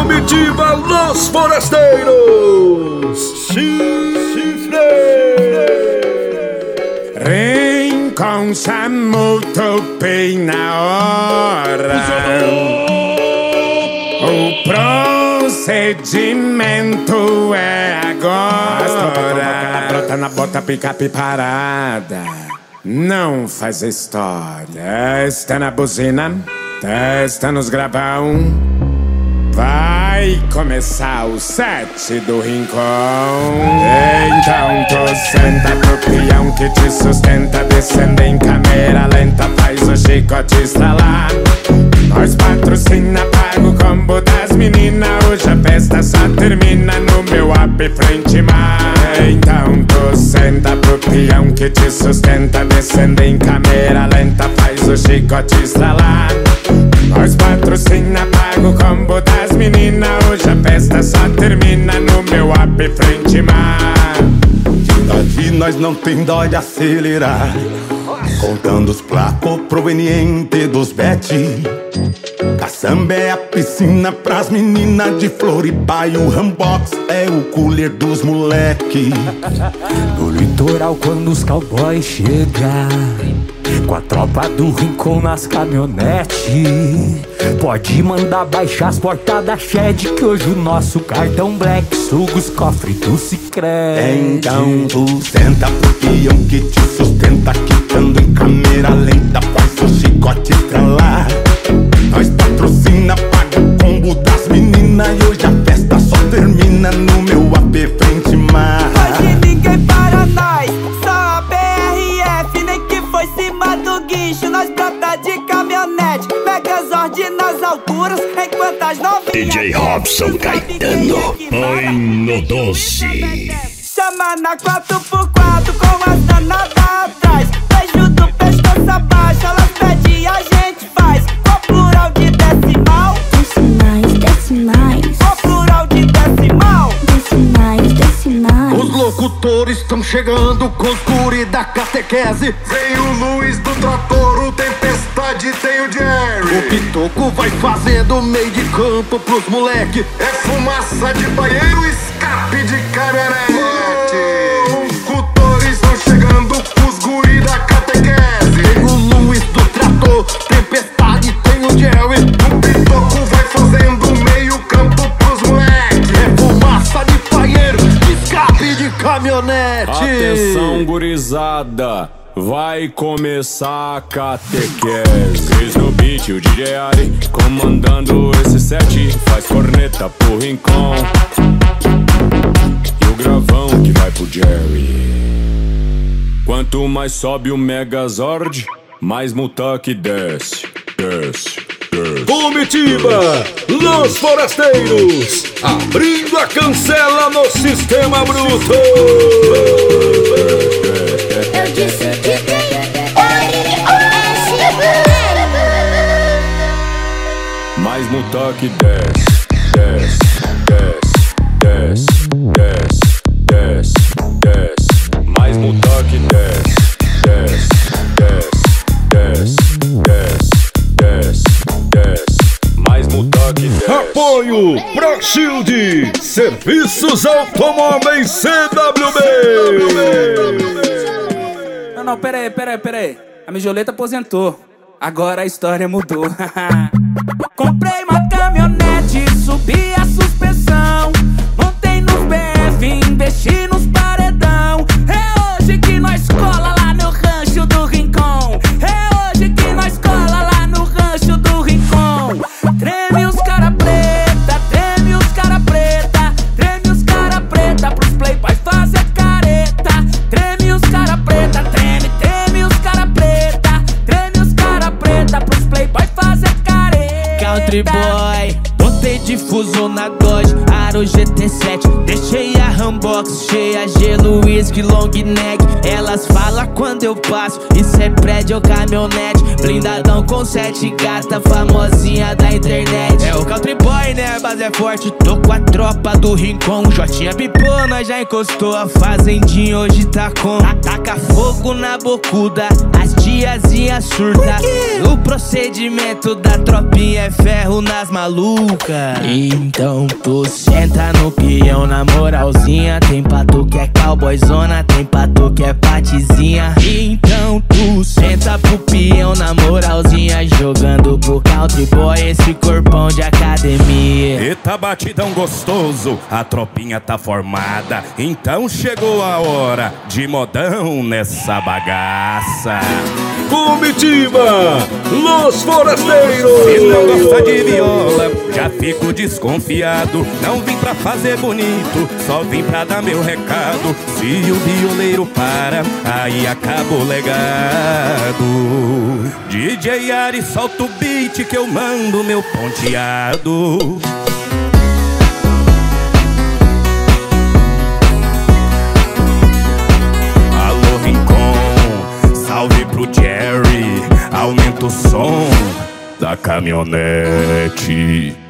Comitiva Los Forasteiros, Chifre. Rincon chamou, topei na hora. O procedimento é agora. Brota na bota, picape parada. Não faz história. Testa na buzina, testa nos gravão. Vai começar o set do Rincon. Então tu senta pro peão que te sustenta. Descendo em câmera lenta, faz o chicote estralar. Nós patrocina, paga o combo das meninas. Hoje a festa só termina no meu app frente mar. Então tu senta pro peão que te sustenta. Descendo em câmera lenta, faz o chicote estralar. Nós patrocina, paga o combo das meninas. Hoje a festa só termina no meu app frente mar. Daqui nós não tem dó de acelerar, contando os placos provenientes dos bet. Caçamba é a piscina pras meninas de Floripa e o Rambox é o cooler dos moleque. No litoral quando os cowboys chegam, com a tropa do Rincon nas caminhonetes, pode mandar baixar as portas da Shed, que hoje o nosso cartão Black suga os cofres do Sicredi. Então tu senta pro peão que te sustenta, quitando em câmera lenta, faz o chicote estralar. Nós patrocina, paga o combo das meninas. E hoje a festa só termina no meu AP frente mar. Hoje ninguém para nós, só a BRF. Nem que foi cima do guincho, nós brota de caminhonete. Megazord nas alturas, enquanto as novinhas DJ Robson Caetano, põe no 12. chama na 4x4 com as danadas atrás. Beijo do pescoço abaixo, elas pedem e a gente faz. Qual plural de decimal? Decimais, decimais. Qual plural de decimal? Decimais, decimais. Os locutores estão chegando com os guri da catequese. Vem o Luiz do trator, o Tempestade, tem o Jerry. O Pitoco vai fazendo meio de campo pros moleque. É fumaça de banheiro, escape de caminhonete. Os locutores estão chegando com os guri da catequese. Tem o Luiz do trator, Tempestade, tem o Jerry. O Pitoco vai fazendo meio campo pros moleque. É fumaça de banheiro, escape de caminhonete. Atenção, gurizada, vai começar a catequese. Cris no beat, o DJ Ari comandando esse set. Faz corneta pro Rincon e o gravão que vai pro Jerry. Quanto mais sobe o Megazord, mais Mutak desce, desce, desce. Comitiva Los Forasteiros, abrindo a cancela no Sistema Bruto. Eu disse que tem Mais Mutak desce, desce, desce, desce, desce, desce, desce. Mais Mutak desce, desce, desce, desce, desce, desce, desce. Mais Mutak desce. Apoio Pro Shield, Serviços Automóveis CWB. Não, pera aí. A Mijoleta aposentou. Agora a história mudou. Comprei uma caminhonete, subi a suspensão. Montei nos BF, investi nos paredão. É hoje que nós cola lá no rancho do Rincon. É hoje que nós cola lá no rancho do Rincon. Treme os cara preta, treme os cara preta. Treme os cara preta pros playboy fazer careta. Treme os cara preta, treme, treme os cara preta. Treme os cara preta pros playboy fazer careta. Country boy, botei difuso na Dodge, Aro GT7. Deixei a Rambox cheia, gelo, whisky, long neck. Elas falam quando eu passo, isso é prédio ou caminhonete. Blindadão com 7 gata, famosinha da internet. É o Country boy, né? A base é forte, tô com a tropa do Rincon. Jotinha pipou, nós já encostou. A fazendinha hoje tá com. Ataca fogo na bocuda, as tiazinhas surta. O procedimento da tropinha é ferro nas malucas. boca. Então tu senta no peão na moralzinha. Tem pra tu que é cowboyzona, tem pra tu que é patizinha. Então tu senta pro peão na moralzinha, jogando pro country boy esse corpão de academia. Eita batidão gostoso, a tropinha tá formada. Então chegou a hora de modão nessa bagaça. Comitiva Los Forasteiros. Se não gosta de viola, já fico desconfiado. Não vim pra fazer bonito, só vim pra dar meu recado. Se o violeiro para, aí acaba o legado. DJ Ari, solta o beat que eu mando meu ponteado. Alô Rincon, salve pro Jerry, aumenta o som da caminhonete.